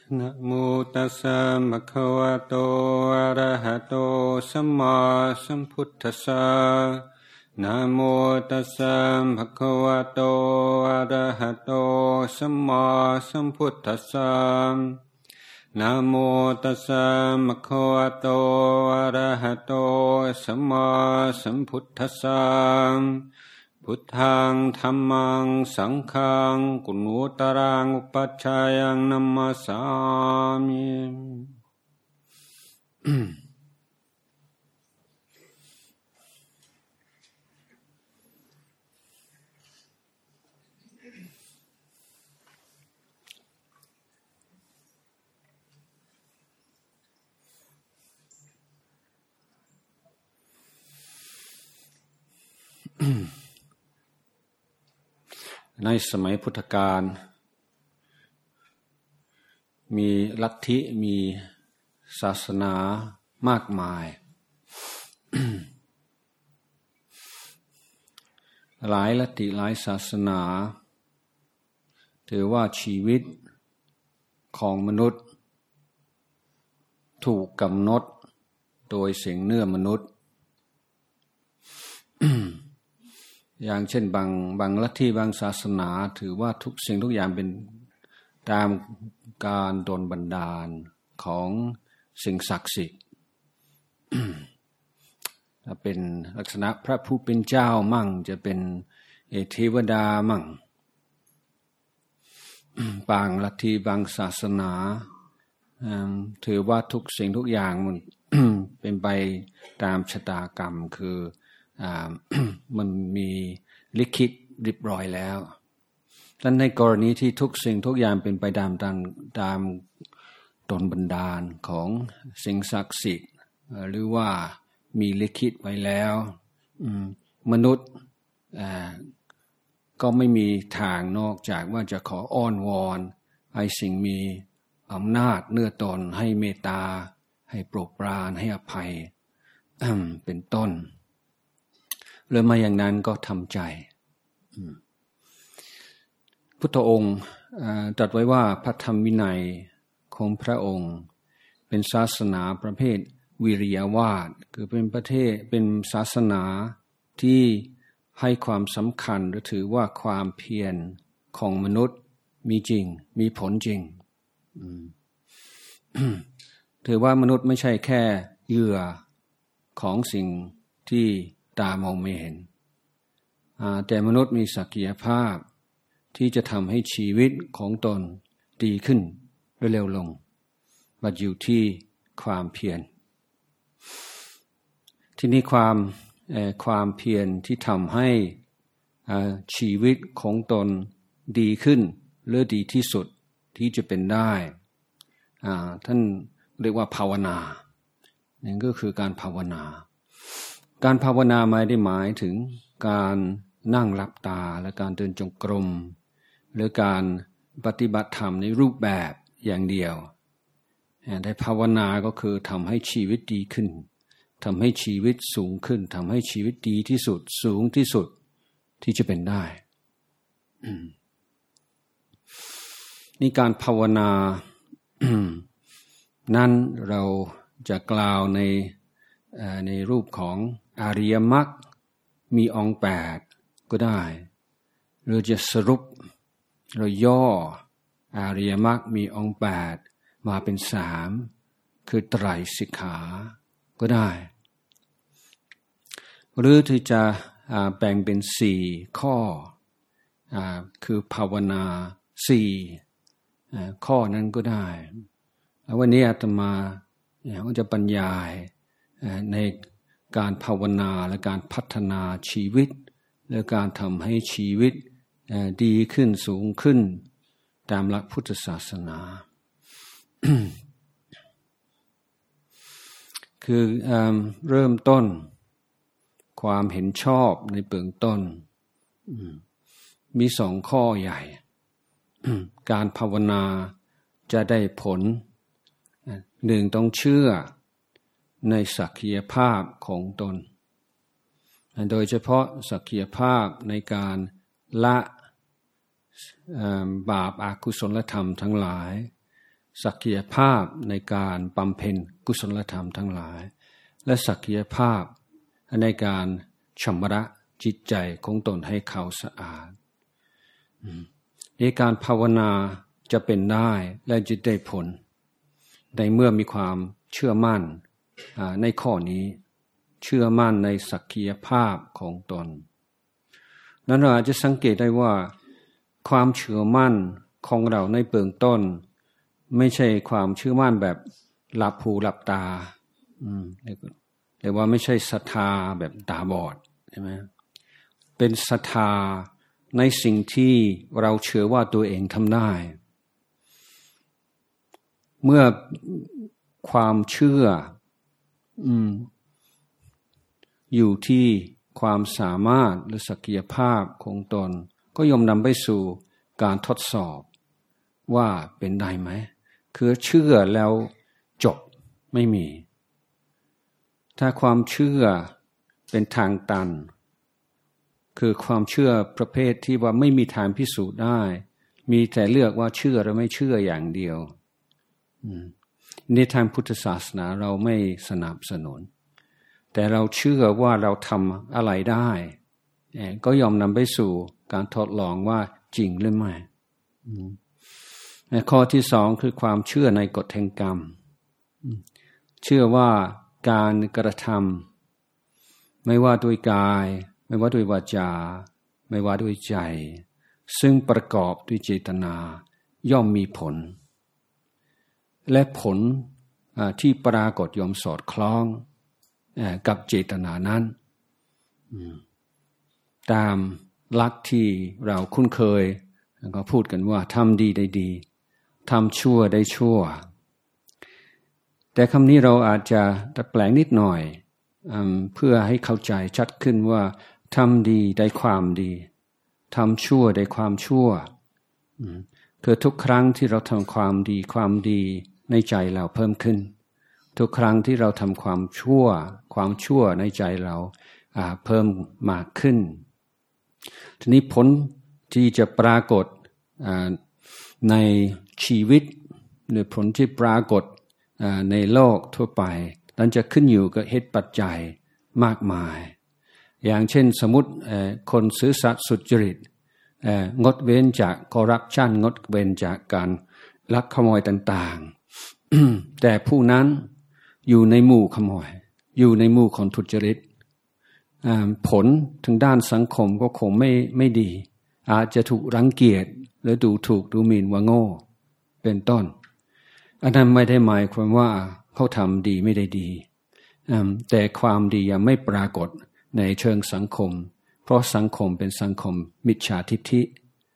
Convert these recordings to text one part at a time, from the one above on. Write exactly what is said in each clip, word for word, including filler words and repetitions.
นะโมตัสสะภะคะวะโตอะระหะโตสัมมาสัมพุทธัสสะนะโมตัสสะภะคะวะโตอะระหะโตสัมมาสัมพุทธัสสะนะโมตัสสะภะคะวะโตอะระหะโตสัมมาสัมพุทธัสสะพุทธังธัมมังสังฆังกุณูตรังอุปัชฌายังนัมมาสามิในสมัยพุทธกาลมีลัทธิมีศาสนามากมาย หลายลัทธิหลายศาสนาถือว่าชีวิตของมนุษย์ถูกกำหนดโดยสิ่งเนื้อมนุษย์ อย่างเช่นบางบางลัทธิบางศาสนาถือว่าทุกสิ่งทุกอย่างเป็นตามการดลบันดาลของสิ่งศักดิ์สิทธิ์จะเป็นลักษณะพระผู้เป็นเจ้ามั่งจะเป็นเทวดามั่งบางลัทธิบางศาสนาถือว่าทุกสิ่งทุกอย่างมัน เป็นไปตามชะตากรรมคือมันมีลิขิตเรียบร้อยแล้วดังนั้นในกรณีที่ทุกสิ่งทุกอย่างเป็นไปตามตามตามดลบันดาลของสิ่งศักดิ์สิทธิ์หรือว่ามีลิขิตไว้แล้วมนุษย์ก็ไม่มีทางนอกจากว่าจะขออ้อนวอนให้สิ่งมีอำนาจเนื้อตนให้เมตตาให้โปรดปรานให้อภัยเป็นต้นหรือมาอย่างนั้นก็ทำใจพุทธองค์ตรัสไว้ว่าพระธรรมวินัยของพระองค์เป็นศาสนาประเภทวิริยวาทคือเป็นประเทศเป็นศาสนาที่ให้ความสำคัญหรือถือว่าความเพียรของมนุษย์มีจริงมีผลจริง ถือว่ามนุษย์ไม่ใช่แค่เหยื่อของสิ่งที่ตามองไม่เห็นแต่มนุษย์มีศักยภาพที่จะทำให้ชีวิตของตนดีขึ้นเร็วลงมาอยู่ที่ความเพียรที่นี่ความความเพียรที่ทำให้ชีวิตของตนดีขึ้นหรือดีที่สุดที่จะเป็นได้ท่านเรียกว่าภาวนานั่นก็คือการภาวนาการภาวนาไม่ได้หมายถึงการนั่งหลับตาและการเดินจงกรมหรือการปฏิบัติธรรมในรูปแบบอย่างเดียวแต่ภาวนาก็คือทำให้ชีวิตดีขึ้นทำให้ชีวิตสูงขึ้นทำให้ชีวิตดีที่สุดสูงที่สุดที่จะเป็นได้นี่การภาวนา นั้นเราจะกล่าวในในรูปของอริยมรรคมีองค์แปดก็ได้หรือจะสรุปหรือย่ออริยมรรคมีองค์แปดมาเป็นสามคือไตรสิกขาก็ได้หรือที่จะแบ่งเป็นสี่ข้อคือภาวนาสี่ข้อนั้นก็ได้วันนี้อาตมาก็จะบรรยายในการภาวนาและการพัฒนาชีวิตและการทำให้ชีวิตดีขึ้นสูงขึ้นตามหลักพุทธศาสนา คือเริ่มต้นความเห็นชอบในเบื้องต้นมีสองข้อใหญ่ การภาวนาจะได้ผลหนึ่งต้องเชื่อในศักยภาพของตนโดยเฉพาะศักยภาพในการละบาปอกุศลธรรมทั้งหลายศักยภาพในการบำเพ็ญกุศลธรรมทั้งหลายและศักยภาพในการชำระจิตใจของตนให้เขาสะอาดในการภาวนาจะเป็นได้และจะได้ผลในเมื่อมีความเชื่อมั่นในข้อนี้เชื่อมั่นในศักยภาพของตนนั้นเราอาจจะสังเกตได้ว่าความเชื่อมั่นของเราในเบื้องต้นไม่ใช่ความเชื่อมั่นแบบหลับหูหลับตาเรียกว่าไม่ใช่ศรัทธาแบบตาบอดใช่ไหมเป็นศรัทธาในสิ่งที่เราเชื่อว่าตัวเองทำได้เมื่อความเชื่ออืมอยู่ที่ความสามารถหรือศักยภาพของตนก็ย่อมนำไปสู่การทดสอบว่าเป็นได้ไหมคือเชื่อแล้วจบไม่มีถ้าความเชื่อเป็นทางตันคือความเชื่อประเภทที่ว่าไม่มีทางพิสูจน์ได้มีแต่เลือกว่าเชื่อหรือไม่เชื่ออย่างเดียวในทางพุทธศาสนาเราไม่สนับสนุนแต่เราเชื่อว่าเราทำอะไรได้ก็ยอมนำไปสู่การทดลองว่าจริงหรือไม่ข้อที่สองคือความเชื่อในกฎแห่งกรรมเชื่อว่าการกระทำไม่ว่าด้วยกายไม่ว่าด้วยวาจาไม่ว่าด้วยใจซึ่งประกอบด้วยเจตนาย่อมมีผลและผลที่ปรากฏย่อมสอดคล้องกับเจตนานั้นตามหลักที่เราคุ้นเคยก็พูดกันว่าทำดีได้ดีทำชั่วได้ชั่วแต่คำนี้เราอาจจะดัดแปลงนิดหน่อยเพื่อให้เข้าใจชัดขึ้นว่าทำดีได้ความดีทำชั่วได้ความชั่วคือทุกครั้งที่เราทำความดีความดีในใจเราเพิ่มขึ้นทุกครั้งที่เราทำความชั่วความชั่วในใจเราเพิ่มมากขึ้นทีนี้ผลที่จะปรากฏในชีวิตหรือผลที่ปรากฏในโลกทั่วไปนั้นจะขึ้นอยู่กับเหตุปัจจัยมากมายอย่างเช่นสมมติคนซื่อสัตย์สุจริตงดเว้นจากคอร์รัปชันงดเว้นจากการลักขโมยต่างๆ แต่ผู้นั้นอยู่ในหมู่ขโมยอยู่ในหมู่คนทุจริตผลทางด้านสังคมก็คงไม่ไม่ดีอาจจะถูกรังเกียจหรือดูถูกดูหมิ่นว่าโง่เป็นต้นอันนั้นไม่ได้หมายความว่าเขาทำดีไม่ได้ดีแต่ความดียังไม่ปรากฏในเชิงสังคมเพราะสังคมเป็นสังคมมิจฉาทิฏฐิ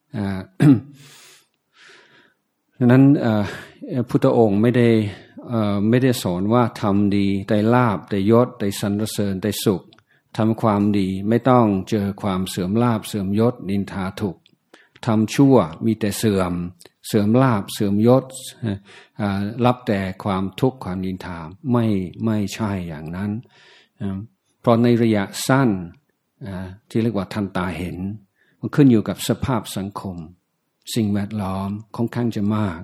ดังนั้นพุทธองค์ไม่ได้ไม่ได้สอนว่าทำดีได้ลาภได้ยศได้สรรเสริญได้สุขทำความดีไม่ต้องเจอความเสื่อมลาภเสื่อมยศนินทาถูกทำชั่วมีแต่เสื่อมเสื่อมลาภเสื่อมยศรับแต่ความทุกข์ความนินทาไม่ไม่ใช่อย่างนั้นเพราะในระยะสั้นที่เรียกว่าทันตาเห็นมันขึ้นอยู่กับสภาพสังคมสิ่งแวดล้อมค่อนข้างจะมาก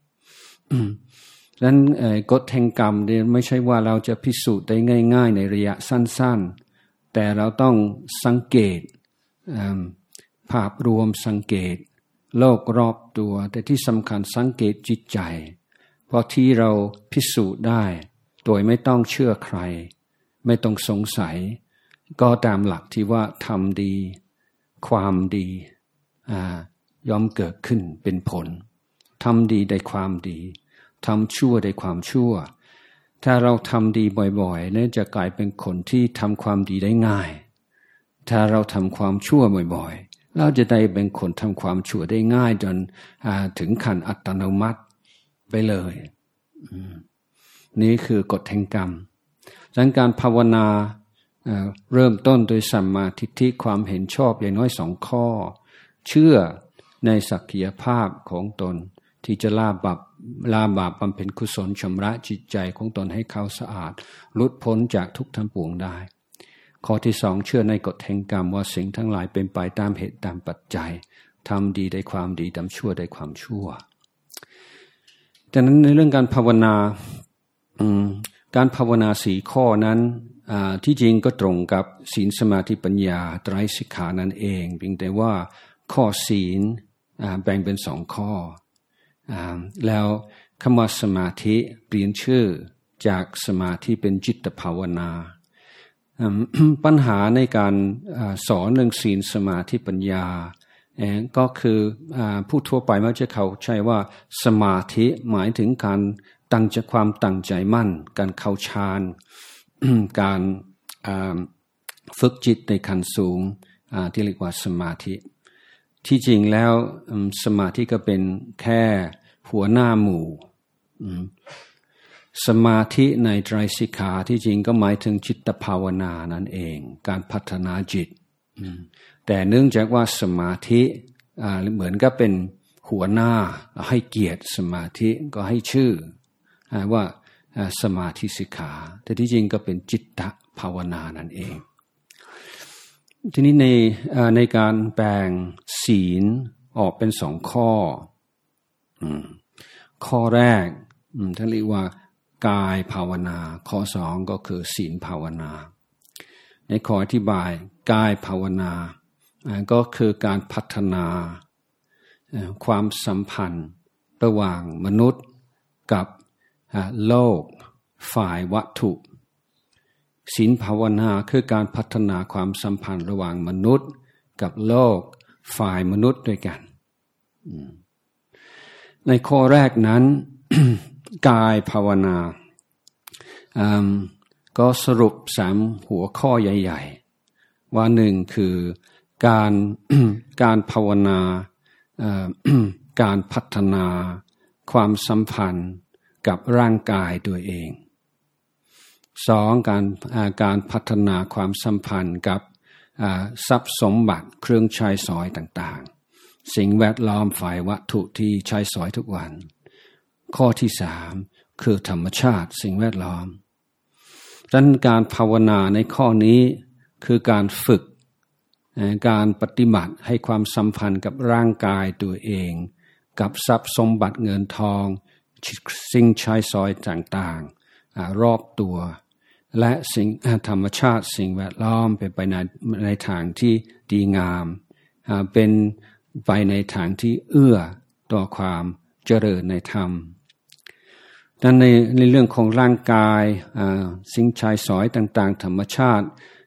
ดังนั้นกฎแห่งกรรมเนี่ยไม่ใช่ว่าเราจะพิสูจน์ได้ง่ายๆในระยะสั้นๆแต่เราต้องสังเกตภาพรวมสังเกตโลกรอบตัวแต่ที่สำคัญสังเกตจิตใจเพราะที่เราพิสูจน์ได้โดยไม่ต้องเชื่อใครไม่ต้องสงสัยก็ตามหลักที่ว่าทำดีความดีย่อมเกิดขึ้นเป็นผลทำดีได้ความดีทำชั่วได้ความชั่วถ้าเราทำดีบ่อยๆเนี่ยจะกลายเป็นคนที่ทำความดีได้ง่ายถ้าเราทำความชั่วบ่อยๆเราจะได้เป็นคนทำความชั่วได้ง่ายจนถึงขั้นอัตโนมัติไปเลยนี่คือกฎแห่งกรรมดังการภาวนาเริ่มต้นโดยสัมมาทิฏฐิความเห็นชอบอย่างน้อยสองข้อเชื่อในศักยภาพของตนที่จะละบาปละบาปบำเพ็ญกุศลชำระจิตใจของตนให้เขาสะอาดหลุดพ้นจากทุกข์ทั้งปวงได้ข้อที่สองเชื่อในกฎแห่งกรรมว่าสิ่งทั้งหลายเป็นไปตามเหตุตามปัจจัยทำดีได้ความดีทำชั่วได้ความชั่วดังนั้นในเรื่องการภาวนาการภาวนาสี่ข้อนั้นที่จริงก็ตรงกับศีลสมาธิปัญญาไตรสิกขานั่นเองเพียงแต่ว่าข้อศีลแบ่งเป็นสองข้อแล้วคำว่าสมาธิเปลี่ยนชื่อจากสมาธิเป็นจิตภาวนาปัญหาในการสอนเรื่องศีลสมาธิปัญญาก็คือผู้ทั่วไปมักจะเข้าใจว่าสมาธิหมายถึงการตั้งใจความตั้งใจมั่นการเข้าฌานการฝึกจิตในขั้นสูงที่เรียกว่าสมาธิที่จริงแล้วสมาธิก็เป็นแค่หัวหน้าหมู่สมาธิในไตรสิกขาที่จริงก็หมายถึงจิตภาวนานั่นเองการพัฒนาจิตแต่เนื่องจากว่าสมาธิเหมือนกับเป็นหัวหน้าให้เกียรติสมาธิก็ให้ชื่อว่าสมาธิสิกขาแต่ที่จริงก็เป็นจิตภาวนานั่นเองทีนี้ในในการแบ่งศีลออกเป็นสองข้อข้อแรกท่านเรียกว่ากายภาวนาข้อสองก็คือศีลภาวนาในข้ออธิบายกายภาวนาก็คือการพัฒนาความสัมพันธ์ระหว่างมนุษย์กับโลกฝ่ายวัตถุศีลภาวนาคือการพัฒนาความสัมพันธ์ระหว่างมนุษย์กับโลกฝ่ายมนุษย์ด้วยกันในข้อแรกนั้น กายภาวนาก็สรุปสามหัวข้อใหญ่ๆว่าหนึ่งคือการ การภาวนาการพัฒนาความสัมพันธ์กับร่างกายตัวเองสองการการพัฒนาความสัมพันธ์กับทรัพย์สมบัติเครื่องใช้สอยต่างๆสิ่งแวดล้อมฝ่ายวัตถุที่ใช้สอยทุกวันข้อที่สามคือธรรมชาติสิ่งแวดล้อมดังนั้นการภาวนาในข้อนี้คือการฝึกการปฏิบัติให้ความสัมพันธ์กับร่างกายตัวเองกับทรัพย์สมบัติเงินทองสิ่งใช้สอยต่างๆรอบตัวและสิ่งธรรมชาติสิ่งแวดล้อมเป็นไปในในทางที่ดีงามเป็นไปในทางที่เอื้อต่อความเจริญในธรรมดังนั้นในในเรื่องของร่างกายสิ่งใช้สอยต่างๆธรรมชาติ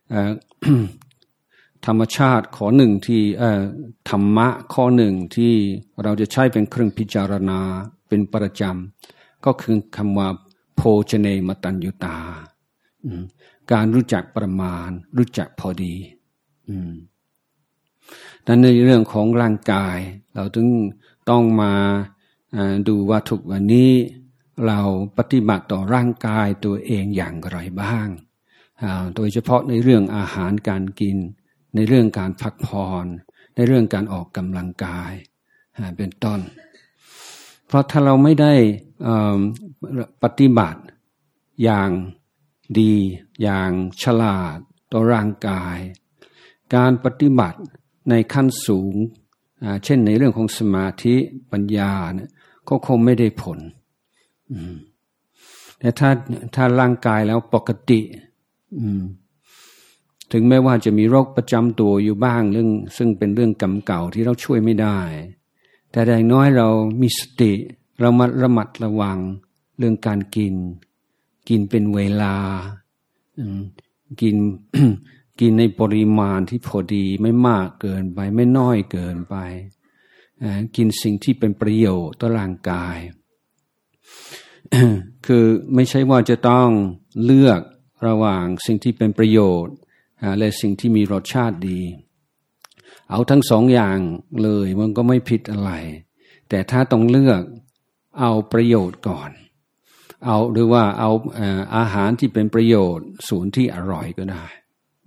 ธรรมชาติข้อหนึ่งที่ธรรมะข้อหนึ่งที่เราจะใช้เป็นเครื่องพิจารณาเป็นประจำก็คือคำว่าโภชเนมตัญญูตาการรู้จักประมาณรู้จักพอดีดังนั้นในเรื่องของร่างกายเราถึงต้องมาดูว่าทุกวันนี้เราปฏิบัติต่อร่างกายตัวเองอย่างไรบ้างโดยเฉพาะในเรื่องอาหารการกินในเรื่องการพักผ่อนในเรื่องการออกกำลังกายเป็นต้นเพราะถ้าเราไม่ได้ปฏิบัติอย่างดีอย่างฉลาดต่อร่างกายการปฏิบัติในขั้นสูงเช่นในเรื่องของสมาธิปัญญาเนี่ยก็คงไม่ได้ผลแต่ถ้าถ้าร่างกายแล้วปกติถึงแม้ว่าจะมีโรคประจำตัวอยู่บ้างเรื่องซึ่งเป็นเรื่องกรรมเก่าที่เราช่วยไม่ได้แต่อย่างน้อยเรามีสติเรามาระมัดระวังเรื่องการกินกินเป็นเวลากิน กินในปริมาณที่พอดีไม่มากเกินไปไม่น้อยเกินไปกินสิ่งที่เป็นประโยชน์ต่อร่างกาย คือไม่ใช่ว่าจะต้องเลือกระหว่างสิ่งที่เป็นประโยชน์และสิ่งที่มีรสชาติดีเอาทั้งสองอย่างเลยมันก็ไม่ผิดอะไรแต่ถ้าต้องเลือกเอาประโยชน์ก่อนเอาหรือว่าเอาอาหารที่เป็นประโยชน์ส่วนที่อร่อยก็ได้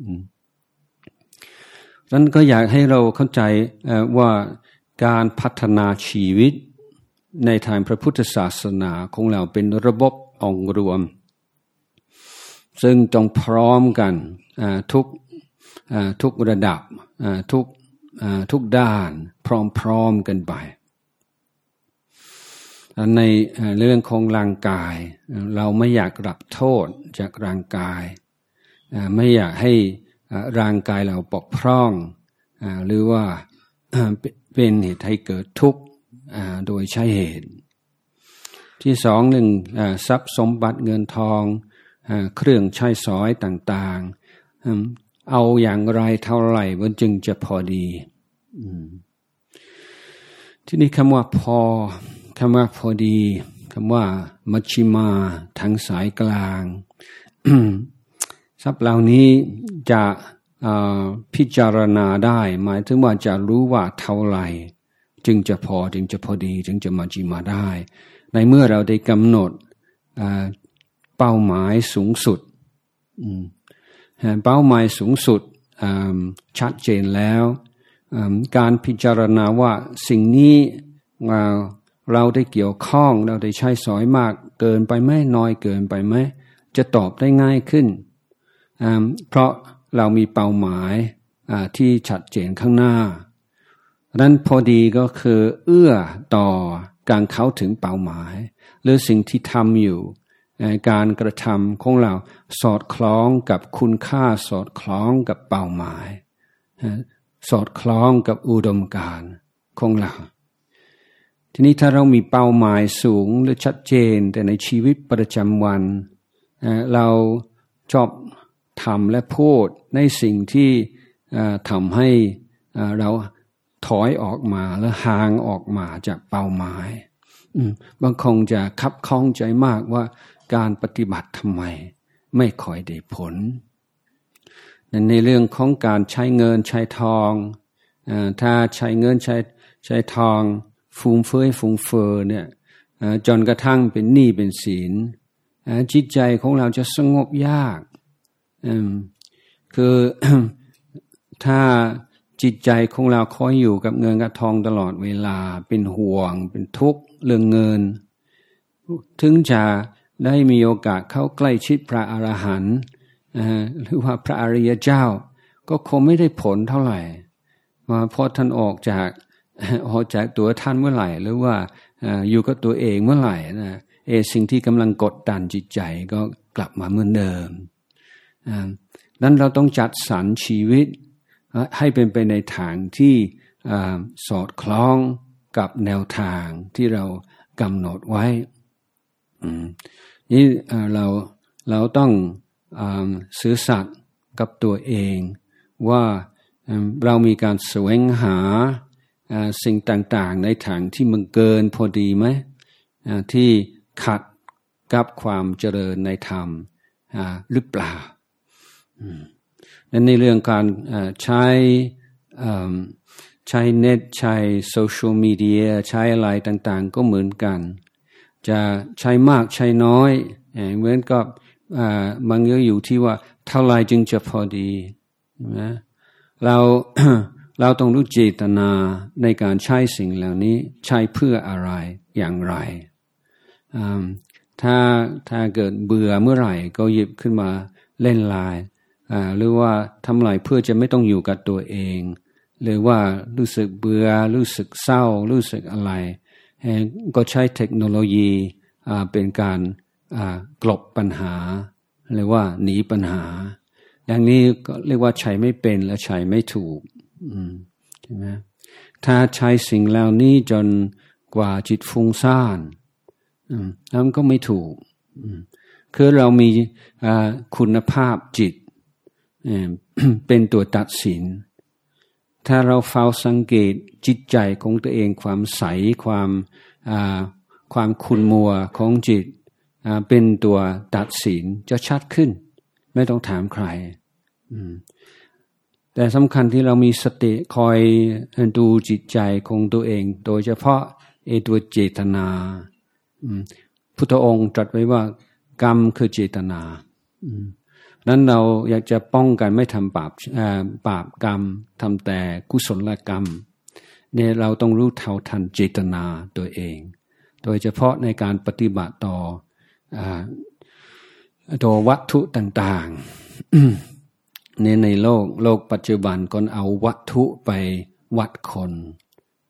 ดังนั้นก็อยากให้เราเข้าใจว่าการพัฒนาชีวิตในทางพระพุทธศาสนาของเราเป็นระบบองค์รวมซึ่งต้องพร้อมกันทุกทุกระดับทุกทุกด้านพร้อมๆกันไปในเรื่องของร่างกายเราไม่อยากรับโทษจากร่างกายไม่อยากให้ร่างกายเราบกพร่องหรือว่าเป็นเหตุให้เกิดทุกข์โดยใช่เหตุที่สองหนึ่งทรัพย์สมบัติเงินทองเครื่องใช้สอยต่างๆเอาอย่างไรเท่าไหร่มันจึงจะพอดีที่นี่คำว่าพอคำว่าพอดีคำว่ามัชชิมาทางสายกลาง ทรัพย์เหล่านี้จะพิจารณาได้หมายถึงว่าจะรู้ว่าเท่าไหร่จึงจะพอจึงจะพอดีจึงจะมัชชิมาได้ในเมื่อเราได้กำหนดเป้าหมายสูงสุดเป้าหมายสูงสุดชัดเจนแล้วการพิจารณาว่าสิ่งนี้เราได้เกี่ยวข้องเราได้ใช้สอยมากเกินไปไหมน้อยเกินไปไหมจะตอบได้ง่ายขึ้นเพราะเรามีเป้าหมายที่ชัดเจนข้างหน้านั้นพอดีก็คือเอื้อต่อการเข้าถึงเป้าหมายหรือสิ่งที่ทำอยู่การกระทำของเราสอดคล้องกับคุณค่าสอดคล้องกับเป้าหมายสอดคล้องกับอุดมการณ์ของเราทีนี้ถ้าเรามีเป้าหมายสูงหรือชัดเจนแต่ในชีวิตประจำวันเราชอบทำและพูดในสิ่งที่ทำให้เราถอยออกมาและห่างออกมาจากเป้าหมายบางคงจะคับข้องใจมากว่าการปฏิบัติทำไมไม่ค่อยได้ผลในเรื่องของการใช้เงินใช้ทองถ้าใช้เงินใช้ใช้ทองฟุ่มเฟือยฟุ่มเฟือยเนี่ยจนกระทั่งเป็นหนี้เป็นสินจิตใจของเราจะสงบยากคือ ถ้าจิตใจของเราคอยอยู่กับเงินกับทองตลอดเวลาเป็นห่วงเป็นทุกข์เรื่องเงินถึงจะได้มีโอกาสเข้าใกล้ชิดพระอรหันต์หรือว่าพระอริยเจ้าก็คงไม่ได้ผลเท่าไหร่มาพอท่านออกจากออกจากตัวท่านเมื่อไหร่หรือว่าอยู่กับตัวเองเมื่อไหร่นะเอสิ่งที่กำลังกดดันจิตใจก็กลับมาเหมือนเดิมนั้นเราต้องจัดสรรชีวิตให้เป็นไปในทางที่สอดคล้องกับแนวทางที่เรากำหนดไว้นี่เราเราต้องซื่อสัตย์กับตัวเองว่าเรามีการแสวงหาสิ่งต่างๆในทางที่มันเกินพอดีไหมที่ขัดกับความเจริญในธรรมหรือเปล่าและในเรื่องการใช้ใช้เน็ตใช้โซเชียลมีเดียใช้อะไรต่างๆก็เหมือนกันจะใช้มากใช้น้อยเหมือนกับมันก็อยู่ที่ว่าเท่าไรจึงจะพอดีนะเรา เราต้องรู้เจตนาในการใช้สิ่งเหล่านี้ใช้เพื่ออะไรอย่างไรถ้าถ้าเกิดเบื่อเมื่อไหร่ก็หยิบขึ้นมาเล่นไลน์หรือว่าทำอะไรเพื่อจะไม่ต้องอยู่กับตัวเองหรือว่ารู้สึกเบื่อรู้สึกเศร้ารู้สึกอะไรก็ใช้เทคโนโลยีเป็นการกลบปัญหาหรือว่าหนีปัญหาอย่างนี้ก็เรียกว่าใช้ไม่เป็นและใช้ไม่ถูกใช่ไหมถ้าใช้สิ่งเหล่านี้จนกว่าจิตฟุ้งซ่านแล้วมันก็ไม่ถูกคือเรามีคุณภาพจิตเป็นตัวตัดสินถ้าเราเฝ้าสังเกตจิตใจของตัวเองความใสความความขุ่นมัวของจิตเป็นตัวตัดสินจะชัดขึ้นไม่ต้องถามใครแต่สำคัญที่เรามีสติคอยดูจิตใจของตัวเองโดยเฉพาะไอ้ตัวเจตนาพุทธองค์ตรัสไว้ว่ากรรมคือเจตนานั้นเราอยากจะป้องกันไม่ทำบาปบาปกรรมทำแต่กุศลกรรมเนี่ยเราต้องรู้เท่าทันเจตนาตัวเองโดยเฉพาะในการปฏิบัติต่อตัววัตถุต่างๆในในโลกโลกปัจจุบันก็เอาวัตถุไปวัดคน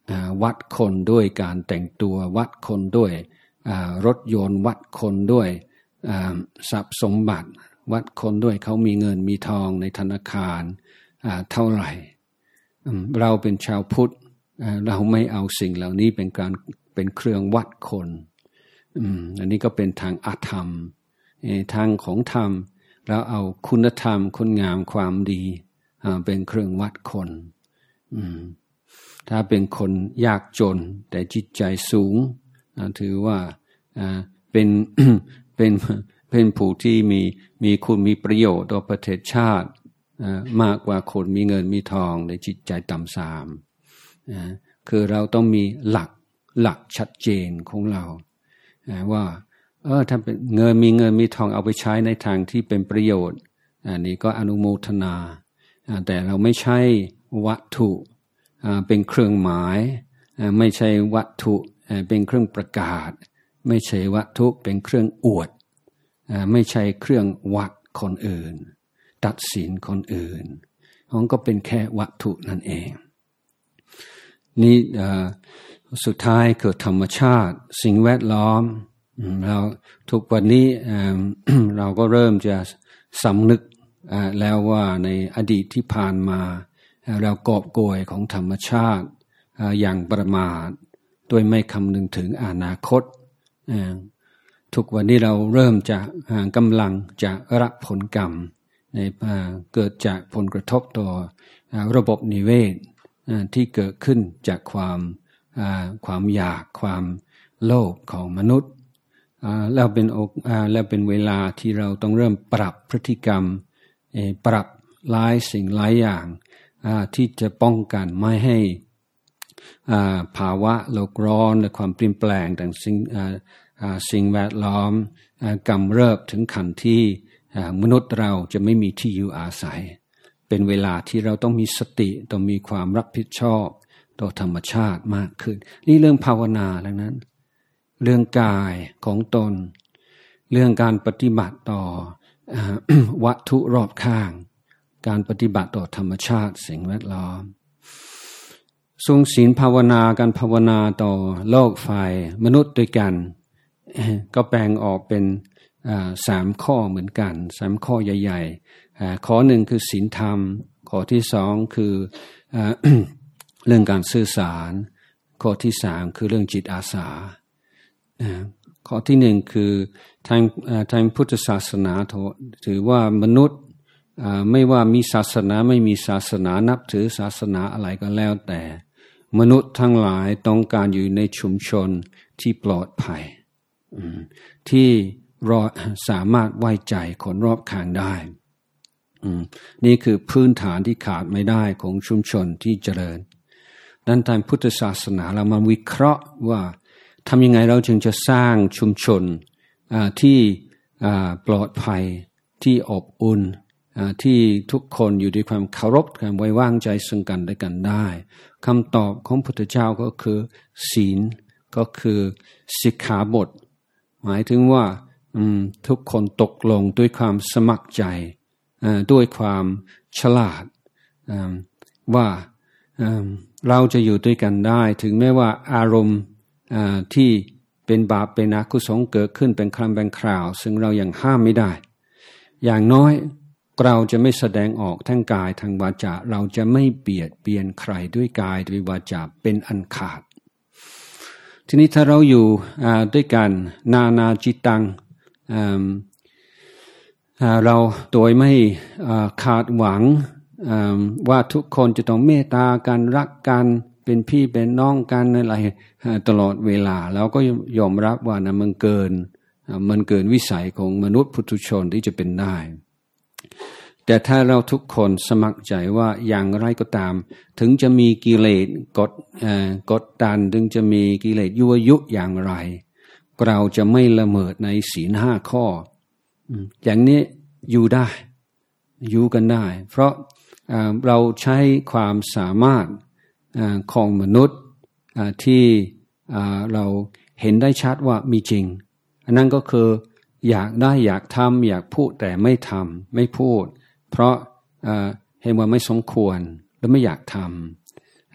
วัดคนด้วยการแต่งตัววัดคนด้วยรถยนต์วัดคนด้วยทรัพย์สมบัติวัดคนด้วยเขามีเงินมีทองในธนาคารเท่าไหร่เราเป็นชาวพุทธเราไม่เอาสิ่งเหล่านี้เป็นการเป็นเครื่องวัดคนอันนี้ก็เป็นทางอธรรมทางของธรรมเราเอาคุณธรรมคุณงามความดีเป็นเครื่องวัดคนถ้าเป็นคนยากจนแต่จิตใจสูงถือว่าเป็น เป็นเป็นผู้ที่มีมีคุณมีประโยชน์ต่อประเทศชาติมากกว่าคนมีเงินมีทองในจิตใจต่ำทรามคือเราต้องมีหลักหลักชัดเจนของเราว่าเออถ้าเป็นเงินมีเงินมีทองเอาไปใช้ในทางที่เป็นประโยชน์อันนี้ก็อนุโมทนาแต่เราไม่ใช่วัตถุเป็นเครื่องหมายไม่ใช่วัตถุเป็นเครื่องประกาศไม่ใช่วัตถุเป็นเครื่องอวดไม่ใช่เครื่องวัดคนอื่นตัดสินคนอื่นมันก็เป็นแค่วัตถุนั่นเองนี่สุดท้ายคือธรรมชาติสิ่งแวดล้อมเราทุกวันนี้ เราก็เริ่มจะสำนึกแล้วว่าในอดีตที่ผ่านมาเรากอบโกยของธรรมชาติอย่างประมาทโดยไม่คำนึงถึงอนาคตทุกวันนี้เราเริ่มจะกำลังจะรับผลกรรมในเกิดจากผลกระทบต่อระบบนิเวศที่เกิดขึ้นจากความความอยากความโลภของมนุษย์แล้วเป็นแล้วเป็นเวลาที่เราต้องเริ่มปรับพฤติกรรมปรับหลายสิ่งหลายอย่างที่จะป้องกันไม่ให้ภาวะโลกร้อนและความเปลี่ยนแปลงต่างสิ่งสิ่งแวดล้อมกำเริบถึงขั้นที่มนุษย์เราจะไม่มีที่อยู่อาศัยเป็นเวลาที่เราต้องมีสติต้องมีความรับผิดชอบต่อธรรมชาติมากขึ้นนี่เรื่องภาวนาแล้วนั้นเรื่องกายของตนเรื่องการปฏิบัติต่อ วัตถุรอบข้างการปฏิบัติต่อธรรมชาติสิ่งแวดล้อมทรงศีลภาวนาการภาวนาต่อโลกฝ่ายมนุษย์ด้วยกันก็แบ่งออกเป็นสามข้อเหมือนกันสามข้อใหญ่ๆข้อหนึ่งคือศีลธรรมข้อที่สองคือ เรื่องการสื่อสารข้อที่สามคือเรื่องจิตอาสาข้อที่หนึ่งคือทางทางพุทธศาสนาถือว่ามนุษย์ไม่ว่ามีศาสนาไม่มีศาสนานับถือศาสนาอะไรก็แล้วแต่มนุษย์ทั้งหลายต้องการอยู่ในชุมชนที่ปลอดภัยที่รอสามารถไว้ใจคนรอบข้างได้นี่คือพื้นฐานที่ขาดไม่ได้ของชุมชนที่เจริญดังนั้นทางพุทธศาสนาเรามาวิเคราะห์ว่าทำยังไงเราจึงจะสร้างชุมชนที่ปลอดภัยที่อบอุ่นที่ทุกคนอยู่ด้วยความเคารพกันไว้วางใจซึ่งกันและกันได้คำตอบของพระพุทธเจ้าก็คือศีลก็คือสิกขาบทหมายถึงว่าทุกคนตกลงด้วยความสมัครใจด้วยความฉลาดว่าเราจะอยู่ด้วยกันได้ถึงแม้ว่าอารมณ์ที่เป็นบาปเป็นอกุศลเกิดขึ้นเป็นครั้งเป็นคราวซึ่งเรายังห้ามไม่ได้อย่างน้อยเราจะไม่แสดงออกทั้งกายทั้งวาจาเราจะไม่เบียดเบียนใครด้วยกายด้วยวาจาเป็นอันขาดทีนี้ถ้าเราอยู่ด้วยกันนานาจิตังเราโดยไม่ขาดหวังว่าทุกคนจะต้องเมตตากันรักกันเป็นพี่เป็นน้องกันอะไรตลอดเวลาเราก็ยอมรับว่านะมันเกินมันเกินวิสัยของมนุษย์ปุถุชนที่จะเป็นได้แต่ถ้าเราทุกคนสมัครใจว่าอย่างไรก็ตามถึงจะมีกิเลสกดกดดันถึงจะมีกิเลสยั่วยุอย่างไรเราจะไม่ละเมิดในศีลห้าข้ออย่างนี้อยู่ได้อยู่กันได้เพราะเราใช้ความสามารถของมนุษย์ที่เราเห็นได้ชัดว่ามีจริงอันนั้นก็คืออยากได้อยากทำอยากพูดแต่ไม่ทำไม่พูดเพราะเห็นว่าไม่สมควรและไม่อยากท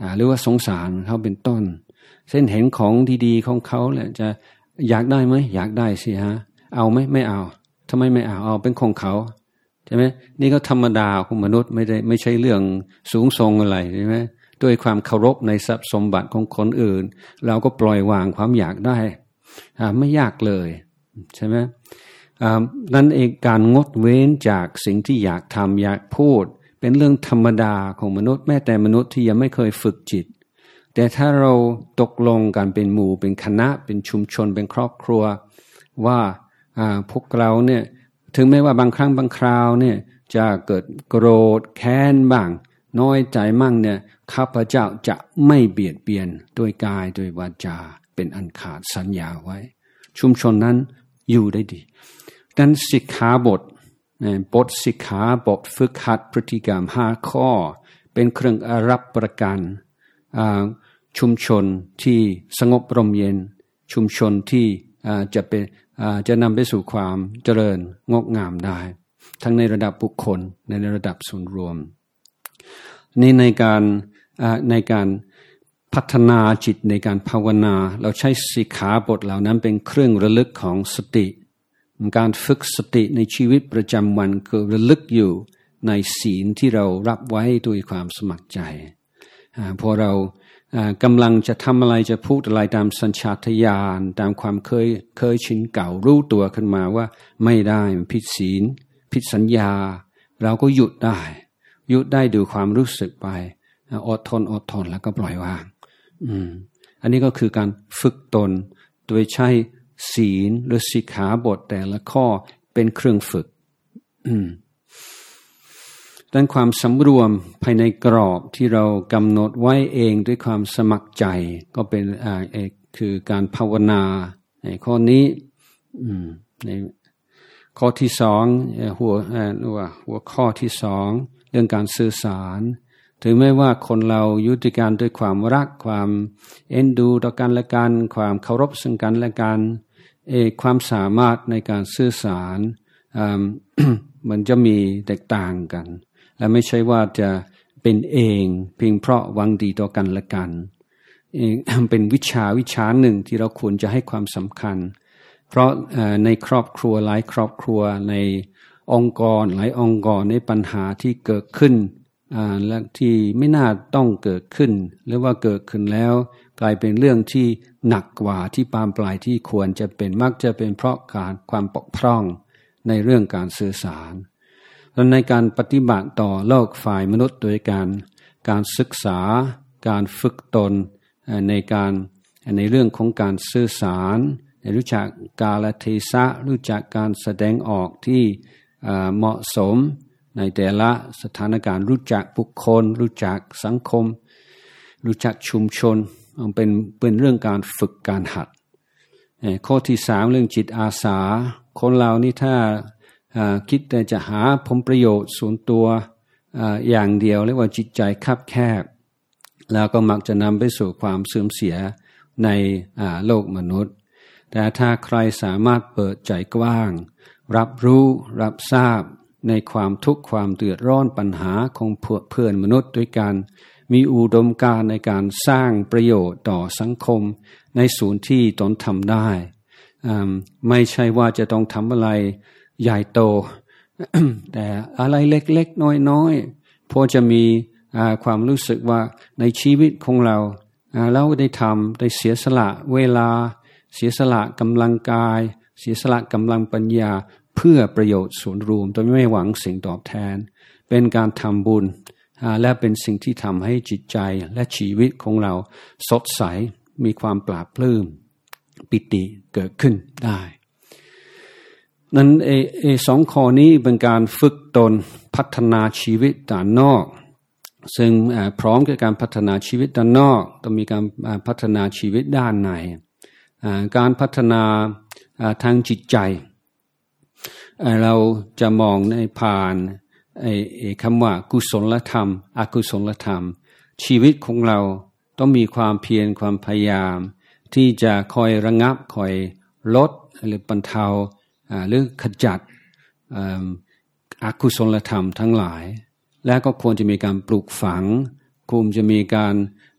หรือว่าสงสารเขาเป็นต้นเส้นเห็นของดีๆของเขาแหละจะอยากได้ไหมอยากได้สิฮะเอาไหมไม่เอาทำไมไม่เอาเอาเป็นของเขาใช่ไหมนี่ก็ธรรมดาของมนุษย์ไม่ได้ไม่ใช่เรื่องสูงส่งอะไรใช่ไหมด้วยความเคารพในทรัพย์สมบัติของคนอื่นเราก็ปล่อยวางความอยากได้ไม่ยากเลยใช่ไหมนั่นเองการงดเว้นจากสิ่งที่อยากทำอยากพูดเป็นเรื่องธรรมดาของมนุษย์แม้แต่มนุษย์ที่ยังไม่เคยฝึกจิตแต่ถ้าเราตกลงกันเป็นหมู่เป็นคณะเป็นชุมชนเป็นครอบครัวว่าพวกเราเนี่ยถึงแม้ว่าบางครั้งบางคราวเนี่ยจะเกิดโกรธแค้นบ้างน้อยใจมั่งเนี่ยข้าพเจ้าจะไม่เบียดเบียนด้วยกายด้วยวาจาเป็นอันขาดสัญญาไว้ชุมชนนั้นอยู่ได้ดีดังนั้นสิกขาบทบทสิกขาบทฝึกหัดพฤติกรรมห้าข้อเป็นเครื่องรับประกันชุมชนที่สงบร่มเย็นชุมชนที่จะเป็นจะนำไปสู่ความเจริญงอกงามได้ทั้งในระดับบุคคลในระดับส่วนรวมนี่ในการในการพัฒนาจิตในการภาวนาเราใช้สิกขาบทเหล่านั้นเป็นเครื่องระลึกของสติการฝึกสติในชีวิตประจำวันคือระลึกอยู่ในศีลที่เรารับไว้ด้วยความสมัครใจพอเรากำลังจะทำอะไรจะพูดอะไรตามสัญชาตญาณตามความเคยเคยชินเก่ารู้ตัวขึ้นมาว่าไม่ได้มันผิดศีลผิดสัญญาเราก็หยุดได้หยุดได้ดูความรู้สึกไปอดทนอดทนแล้วก็ปล่อยวางอืมอันนี้ก็คือการฝึกตนโดยใช้ศีลหรือสิกขาบทแต่ละข้อเป็นเครื่องฝึกอืมด้านความสำรวมภายในกรอบที่เรากำหนดไว้เองด้วยความสมัครใจก็เป็นอ่าเอกคือการภาวนาในข้อนี้อืมในข้อที่สองหัวอ่าหัวข้อที่สองเรื่องการสื่อสารถึงแม้ว่าคนเราอยู่ด้วยกันด้วยความรักความเอ็นดูต่อกันและกันความเคารพซึ่งกันและกันเอกความสามารถในการสื่อสารอ่า มันจะมีแตกต่างกันและไม่ใช่ว่าจะเป็นเองเพียงเพราะหวังดีต่อกันและกันเองเป็นวิชาวิชาหนึ่งที่เราควรจะให้ความสำคัญเพราะในครอบครัวหลายครอบครัวในองค์กรหลายองค์กรในปัญหาที่เกิดขึ้นและที่ไม่น่าต้องเกิดขึ้นหรือว่าเกิดขึ้นแล้วกลายเป็นเรื่องที่หนักกว่าที่ปานปลายที่ควรจะเป็นมักจะเป็นเพราะการความบกพร่องในเรื่องการสื่อสารและในการปฏิบัติต่อโลกฝ่ายมนุษย์โดยการการศึกษาการฝึกตนในการในเรื่องของการสื่อสารรู้จักกาลเทศะรู้จักการแสดงออกที่เหมาะสมในแต่ละสถานการณ์รู้จักบุคคลรู้จักสังคมรู้จักชุมชนเป็นเป็นเรื่องการฝึกการหัดข้อที่สามเรื่องจิตอาสาคนเรานี่ถ้าคิดแต่จะหาผลประโยชน์ส่วนตัวอย่างเดียวเรียกว่าจิตใจคับแคบแล้วก็มักจะนำไปสู่ความเสื่อมเสียในโลกมนุษย์แต่ถ้าใครสามารถเปิดใจกว้างรับรู้รับทราบในความทุกข์ความเดือดร้อนปัญหาของเพื่อนมนุษย์ด้วยกันมีอุดมการณ์ในการสร้างประโยชน์ต่อสังคมในส่วนที่ตนทำได้ไม่ใช่ว่าจะต้องทำอะไรใหญ่โต แต่อะไรเล็กๆน้อยๆพอจะมีความรู้สึกว่าในชีวิตของเราเราได้ทำได้เสียสละเวลาเสียสละกำลังกายเสียสละกำลังปัญญาเพื่อประโยชน์ส่วนรวมโดยไม่หวังสิ่งตอบแทนเป็นการทำบุญและเป็นสิ่งที่ทำให้จิตใจและชีวิตของเราสดใสมีความปราบปลื้มปิติเกิดขึ้นได้นั้นเอเอสองข้อนี้เป็นการฝึกตนพัฒนาชีวิตด้านนอกซึ่งพร้อมกับการพัฒนาชีวิตด้านนอกต้องมีการพัฒนาชีวิตด้านในการพัฒนาทางจิตใจเราจะมองในผ่านไอ้คำว่ากุศลธรรมอกุศลธรรมชีวิตของเราต้องมีความเพียรความพยายามที่จะคอยระงับคอยลดหรือบรรเทาหรือขจัดอกุศลธรรมทั้งหลายและก็ควรจะมีการปลูกฝังควรจะมีการ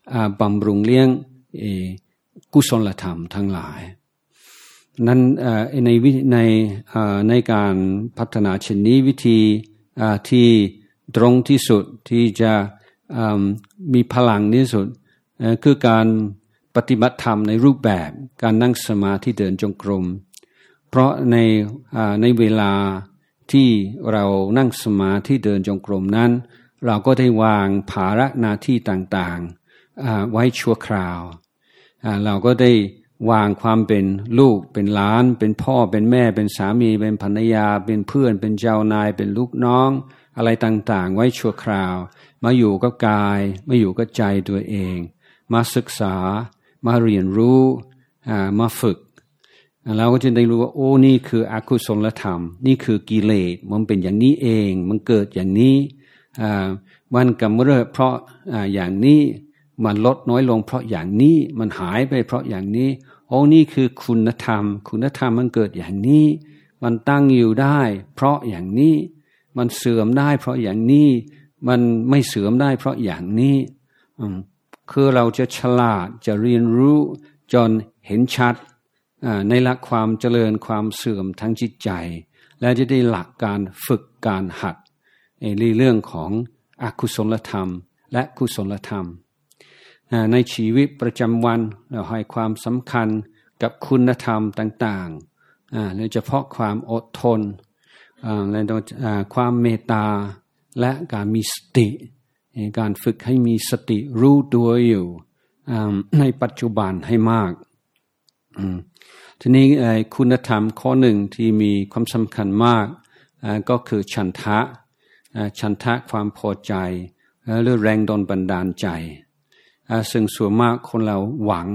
บำรุงเลี้ยงกุศลธรรมทั้งหลายนั้นในในในการพัฒนาเช่นนี้วิธีที่ตรงที่สุดที่จะมีพลังที่สุดคือการปฏิบัติธรรมในรูปแบบการนั่งสมาธิเดินจงกรมเพราะในในเวลาที่เรานั่งสมาธิเดินจงกรมนั้นเราก็ได้วางภาระหน้าที่ต่างๆไว้ชั่วคราวเราก็ได้วางความเป็นลูกเป็นหลานเป็นพ่อเป็นแม่เป็นสามีเป็นภรรยาเป็นเพื่อนเป็นเจ้านายเป็นลูกน้องอะไรต่างๆไว้ชั่วคราวมาอยู่กับกายมาอยู่กับใจตัวเองมาศึกษามาเรียนรู้มาฝึกเราก็จะได้รู้ว่าโอ้นี่คืออกุศลธรรมนี่คือกิเลสมันเป็นอย่างนี้เองมันเกิดอย่างนี้มันกำเริบเพราะอย่างนี้มันลดน้อยลงเพราะอย่างนี้มันหายไปเพราะอย่างนี้โอ้นี่คือคุณธรรมคุณธรรมมันเกิดอย่างนี้มันตั้งอยู่ได้เพราะอย่างนี้มันเสื่อมได้เพราะอย่างนี้มันไม่เสื่อมได้เพราะอย่างนี้คือเราจะฉลาดจะเรียนรู้จนเห็นชัดในหลักความเจริญความเสื่อมทั้งจิตใจและจะได้หลักการฝึกการหัดในเรื่องของอกุศลธรรมและกุศลธรรมในชีวิตประจำวันเราให้ความสำคัญกับคุณธรรมต่างๆโดยเฉพาะความอดทนและความเมตตาและการมีสติการฝึกให้มีสติรู้ตัวอยู่ในปัจจุบันให้มากทีนี้คุณธรรมข้อหนึ่งที่มีความสำคัญมากก็คือฉันทะฉันทะความพอใจหรือแรงดลบันดาลใจซึ่งส่วนมากคนเราหวัง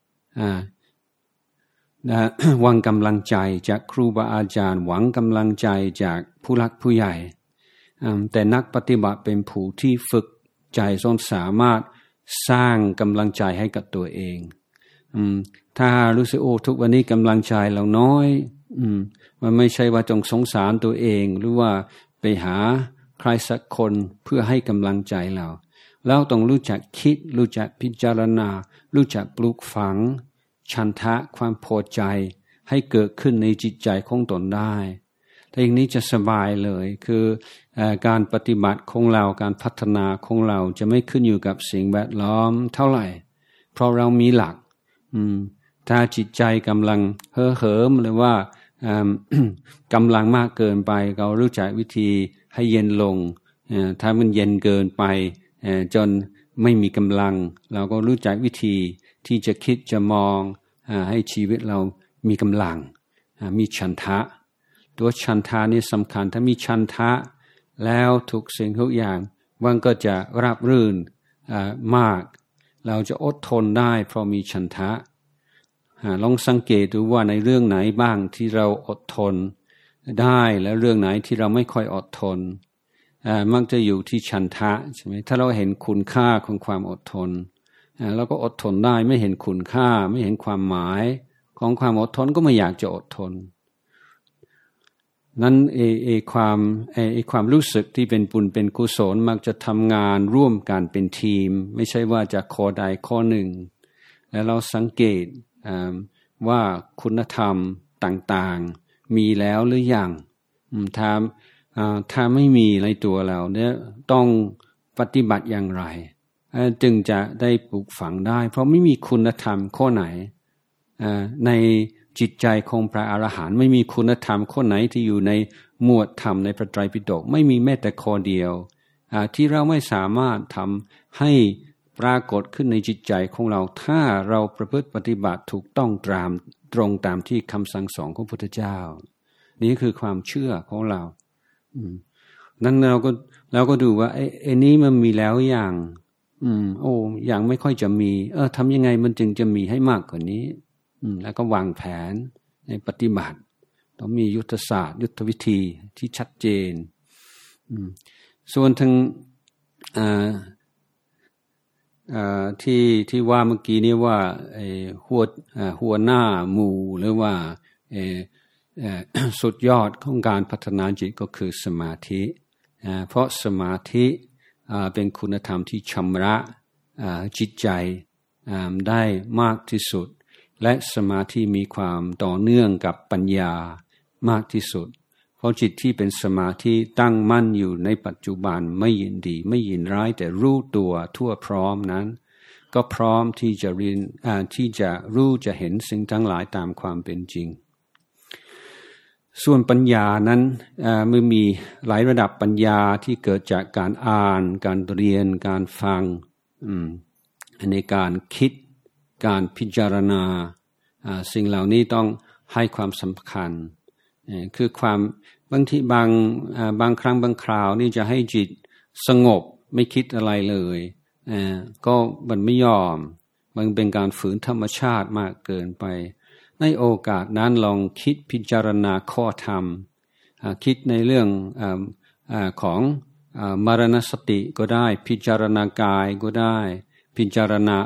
หวังกำลังใจจากครูบาอาจารย์หวังกำลังใจจากผู้หลักผู้ใหญ่แต่นักปฏิบัติเป็นผู้ที่ฝึกใจจนสามารถสร้างกำลังใจให้กับตัวเองถ้ารู้สึกโอ้ทุกวันนี้กำลังใจเราน้อยมันไม่ใช่ว่าจงสงสารตัวเองหรือว่าไปหาใครสักคนเพื่อให้กำลังใจเราเราต้องรู้จักคิดรู้จักพิจารณารู้จักปลูกฝังฉันทะความพอใจให้เกิดขึ้นในจิตใจของตนได้แต่อย่างนี้จะสบายเลยคือการปฏิบัติของเราการพัฒนาของเราจะไม่ขึ้นอยู่กับสิ่งแวดล้อมเท่าไหร่เพราะเรามีหลักถ้าจิตใจกำลังเห่อเหิมหรือว่ากำลังมากเกินไปเรารู้จักวิธีให้เย็นลงถ้ามันเย็นเกินไปจนไม่มีกำลังเราก็รู้จักวิธีที่จะคิดจะมองให้ชีวิตเรามีกำลังมีฉันทะตัวฉันทะนี่สำคัญถ้ามีฉันทะแล้วทุกสิ่งทุกอย่างมันก็จะราบรื่นมากเราจะอดทนได้เพราะมีฉันทะลองสังเกตดูว่าในเรื่องไหนบ้างที่เราอดทนได้และเรื่องไหนที่เราไม่ค่อยอดทนมักจะอยู่ที่ฉันทะใช่ไหมถ้าเราเห็นคุณค่าของความอดทนเราก็อดทนได้ไม่เห็นคุณค่าไม่เห็นความหมายของความอดทนก็ไม่อยากจะอดทนนั้นเอเอความเอเอความรู้สึกที่เป็นบุญเป็นกุศลมักจะทำงานร่วมกันเป็นทีมไม่ใช่ว่าจะข้อใดข้อหนึ่งแล้วเราสังเกตว่าคุณธรรมต่างๆมีแล้วหรือยังถ้าถ้าไม่มีในตัวเราเนี่ยต้องปฏิบัติอย่างไรจึงจะได้ปลูกฝังได้เพราะไม่มีคุณธรรมข้อไหนในจิตใจของพระอรหันต์ไม่มีคุณธรรมข้อไหนที่อยู่ในหมวดธรรมในพระไตรปิฎกไม่มีแม้แต่ข้อเดียวที่เราไม่สามารถทำให้ปรากฏขึ้นในจิตใจของเราถ้าเราประพฤติปฏิบัติถูกต้องตามตรงตามที่คำสั่งสอนของพระพุทธเจ้านี่คือความเชื่อของเรานั้นเราก็เราก็ดูว่าไอ้ไอ้นี้มันมีแล้วอย่างอืมโอ้อย่างไม่ค่อยจะมีเออทำยังไงมันจึงจะมีให้มากกว่านี้อืมแล้วก็วางแผนในปฏิบัติต้องมียุทธศาสตร์ยุทธวิธีที่ชัดเจนอืมส่วนทั้งอ่าอ่าที่ที่ว่าเมื่อกี้นี้ว่าไอ้หัวอ่าหัวหน้าหมู่หรือว่าเออสุดยอดของการพัฒนาจิตก็คือสมาธิเพราะสมาธิเป็นคุณธรรมที่ชำระจิตใจได้มากที่สุดและสมาธิมีความต่อเนื่องกับปัญญามากที่สุดเพราะจิตที่เป็นสมาธิตั้งมั่นอยู่ในปัจจุบันไม่ยินดีไม่ยินร้ายแต่รู้ตัวทั่วพร้อมนั้นก็พร้อมที่จะเรียนที่จะรู้จะเห็นสิ่งทั้งหลายตามความเป็นจริงส่วนปัญญานั้นมันมีหลายระดับปัญญาที่เกิดจากการอ่านการเรียนการฟังในการคิดการพิจารณาสิ่งเหล่านี้ต้องให้ความสำคัญคือความบางทีบางบางครั้งบางคราวนี่จะให้จิตสงบไม่คิดอะไรเลยก็มันไม่ยอมมันเป็นการฝืนธรรมชาติมากเกินไปในโอกาสนั้นลองคิดพิจารณาข้อธรรมคิดในเรื่องของมรณสติก็ได้พิจารณากายก็ได้พิจารณา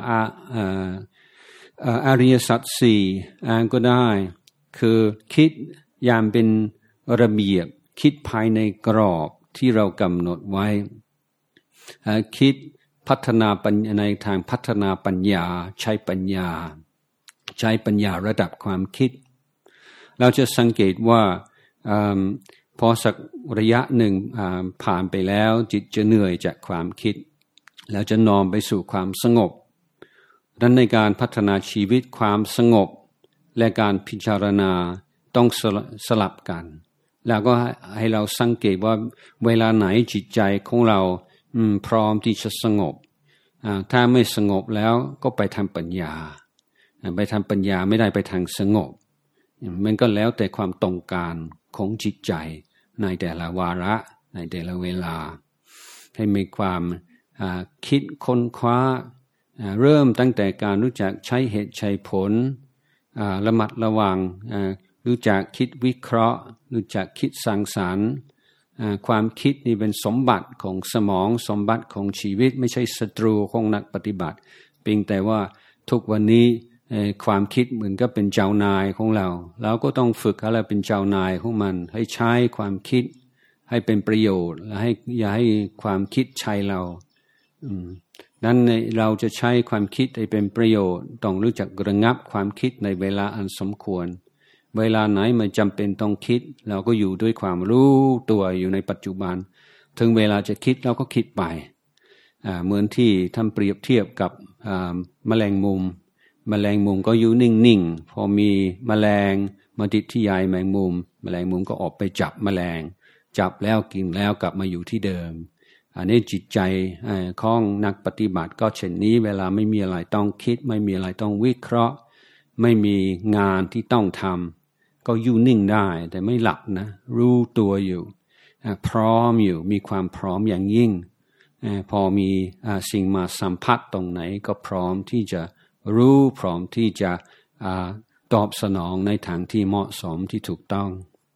อริยสัจสี่ก็ได้คือคิดอย่างเป็นระเบียบคิดภายในกรอบที่เรากำหนดไว้คิดพัฒนาปัญญาในทางพัฒนาปัญญาใช้ปัญญาใช้ปัญญาระดับความคิดเราจะสังเกตว่าพอสักระยะหนึ่งผ่านไปแล้วจิตจะเหนื่อยจากความคิดแล้วจะน้อมไปสู่ความสงบดังนั้นในการพัฒนาชีวิตความสงบและการพิจารณาต้องสลับกันแล้วก็ให้เราสังเกตว่าเวลาไหนจิตใจของเราพร้อมที่จะสงบถ้าไม่สงบแล้วก็ไปทำปัญญาไปทำปัญญาไม่ได้ไปทางสงบมันก็แล้วแต่ความต้องการของจิตใจในแต่ละวาระในแต่ละเวลาให้มีความคิดค้นคว้าเริ่มตั้งแต่การรู้จักใช้เหตุใช้ผลระมัดระวังรู้จักคิดวิเคราะห์รู้จักคิดสร้างสรรค์ความคิดนี่เป็นสมบัติของสมองสมบัติของชีวิตไม่ใช่ศัตรูของนักปฏิบัติเพียงแต่ว่าทุกวันนี้ความคิดเหมือนกับเป็นเจ้านายของเราเราก็ต้องฝึกให้เราเป็นเจ้านายของมันให้ใช้ความคิดให้เป็นประโยชน์และให้อย่าให้ความคิดใช้เรานั้นเราจะใช้ความคิดให้เป็นประโยชน์ต้องรู้จักระงับความคิดในเวลาอันสมควรเวลาไหนมันจำเป็นต้องคิดเราก็อยู่ด้วยความรู้ตัวอยู่ในปัจจุบันถึงเวลาจะคิดเราก็คิดไปเหมือนที่ท่านเปรียบเทียบกับแมลงมุมแมลงมุมก็อยู่นิ่งๆพอมีแมลงมาติดที่ใยแมลงมุมแมลงมุมก็ออกไปจับแมลงจับแล้วกินแล้วกลับมาอยู่ที่เดิมอันนี้จิตใจของนักปฏิบัติก็เช่นนี้เวลาไม่มีอะไรต้องคิดไม่มีอะไรต้องวิเคราะห์ไม่มีงานที่ต้องทำก็อยู่นิ่งได้แต่ไม่หลับนะรู้ตัวอยู่พร้อมอยู่มีความพร้อมอย่างยิ่งพอมีสิ่งมาสัมผัสตรงไหนก็พร้อมที่จะรู้พร้อมที่จะตอบสนองในทางที่เหมาะสมที่ถูกต้อง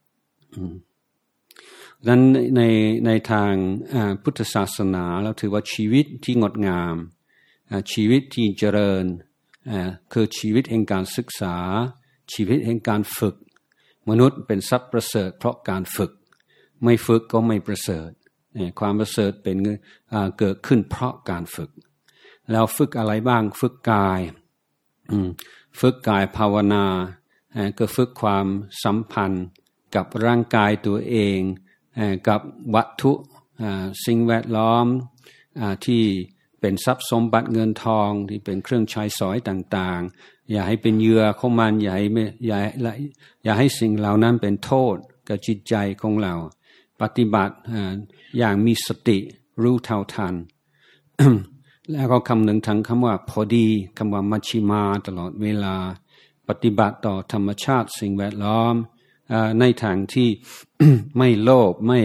ดังนั้นในในทางพุทธศาสนาเราถือว่าชีวิตที่งดงามชีวิตที่เจริญคือชีวิตแห่งการศึกษาชีวิตแห่งการฝึกมนุษย์เป็นทรัพย์ประเสริฐเพราะการฝึกไม่ฝึกก็ไม่ประเสริฐความประเสริฐเป็นเกิดขึ้นเพราะการฝึกแล้วฝึกอะไรบ้างฝึกกายฝึกกายภาวนาก็ฝึกความสัมพันธ์กับร่างกายตัวเองกับวัตถุสิ่งแวดล้อมที่เป็นทรัพย์สมบัติเงินทองที่เป็นเครื่องใช้สอยต่างๆอย่าให้เป็นเหยื่อของมันอย่าให้อย่าอย่าให้สิ่งเหล่านั้นเป็นโทษกับจิตใจของเราปฏิบัติอย่างมีสติรู้เท่าทัน แล้วก็คำหนึ่งทั้งคำว่าพอดีคำว่ามัชฌิมาตลอดเวลาปฏิบัติต่อธรรมชาติสิ่งแวดล้อมในทางที่ ไม่โลภไม่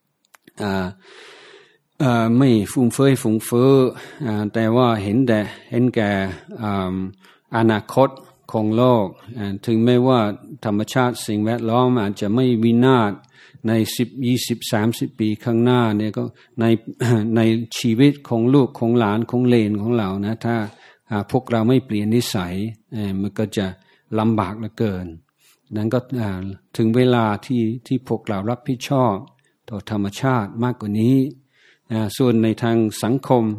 ไม่ฟุ้งเฟ้อฟุ้งเฟ้อแต่ว่าเห็นแต่เห็นแก่อนาคตของโลกถึงแม้ว่าธรรมชาติสิ่งแวดล้อมอาจจะไม่วินาศในสิบยี่สิบสามสิบปีข้างหน้าเนี่ยก็ในในชีวิตของลูกของหลานของเลนของเรานะถ้าพวกเราไม่เปลี่ยนนิสัยมันก็จะลำบากเหลือเกินนั้นก็ถึงเวลาที่ที่พวกเรารับผิดชอบต่อธรรมชาติมากกว่านี้ส่วนในทางสังคม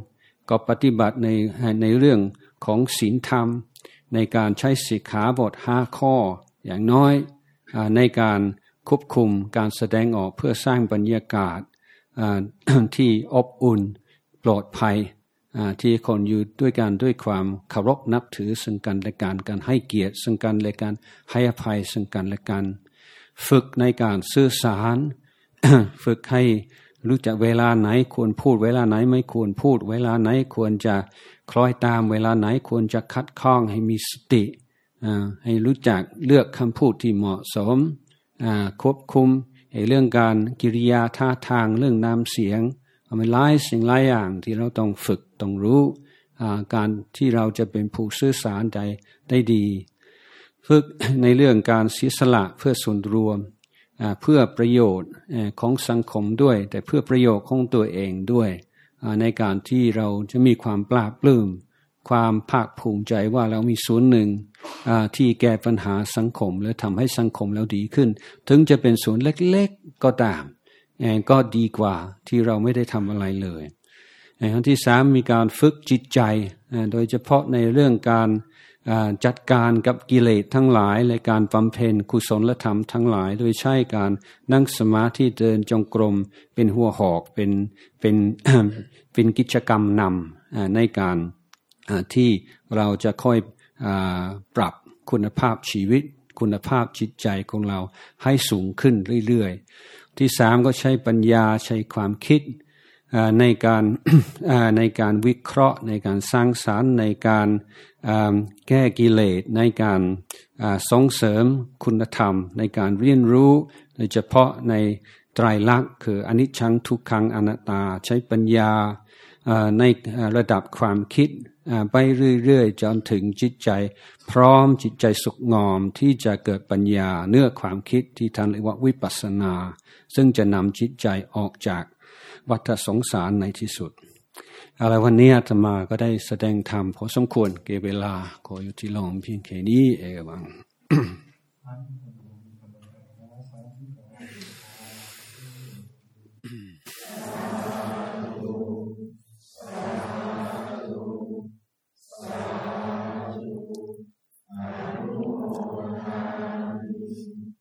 ก็ปฏิบัติในในเรื่องของศีลธรรมในการใช้สิกขาบทห้าข้ออย่างน้อยในการควบคุมการแสดงออกเพื่อสร้างบรรยากาศที่อบอุ่นปลอดภัยที่คนอยู่ด้วยกันด้วยความเคารพนับถือซึ่งกันและกันการให้เกียรติซึ่งกันและกันให้อภัยซึ่งกันและกันฝึกในการสื่อสาร ฝึกให้รู้จักเวลาไหนควรพูดเวลาไหนไม่ควรพูดเวลาไหนควรจะคล้อยตามเวลาไหนควรจะคัดข้องให้มีสติให้รู้จักเลือกคำพูดที่เหมาะสมควบคุมในเรื่องการกิริยาท่าทางเรื่องน้ำเสียงมีหลายสิ่งหลายอย่างที่เราต้องฝึกต้องรู้การที่เราจะเป็นผู้สื่อสารได้ได้ดีฝึกในเรื่องการเสียสละเพื่อส่วนรวมเพื่อประโยชน์ของสังคมด้วยแต่เพื่อประโยชน์ของตัวเองด้วยในการที่เราจะมีความปลาบปลื้มความภาคภูมิใจว่าเรามีส่วนหนึ่งที่แก้ปัญหาสังคมและทำให้สังคมเราดีขึ้นถึงจะเป็นส่วนเล็กๆก็ตามก็ดีกว่าที่เราไม่ได้ทำอะไรเลยอันที่สามมีการฝึกจิตใจโดยเฉพาะในเรื่องการจัดการกับกิเลสทั้งหลายและการบำเพ็ญกุศลธรรมทั้งหลายโดยใช้การนั่งสมาธิเดินจงกรมเป็นหัวหอกเป็นเป็น เป็นกิจกรรมนำในการที่เราจะค่อยปรับคุณภาพชีวิตคุณภาพจิตใจของเราให้สูงขึ้นเรื่อยๆที่สามก็ใช้ปัญญาใช้ความคิดในการ ในการวิเคราะห์ในการสร้างสรรค์ในการแก้กิเลสในการส่งเสริมคุณธรรมในการเรียนรู้โดยเฉพาะในไตรลักษณ์คืออนิจจังทุกขังอนัตตาใช้ปัญญาในระดับความคิดไปเรื่อยๆจนถึงจิตใจพร้อมจิตใจสุขงอมที่จะเกิดปัญญาเนื้อความคิดที่ท่านเรียกว่าวิปัสสนาซึ่งจะนำจิตใจออกจากวัฏสงสารในที่สุดอะไรวันนี้อาตมาก็ได้แสดงธรรมพอสมควรเก็บเวลาขออยู่ที่ลองเพียงแค่นี้เองวัง Thank you.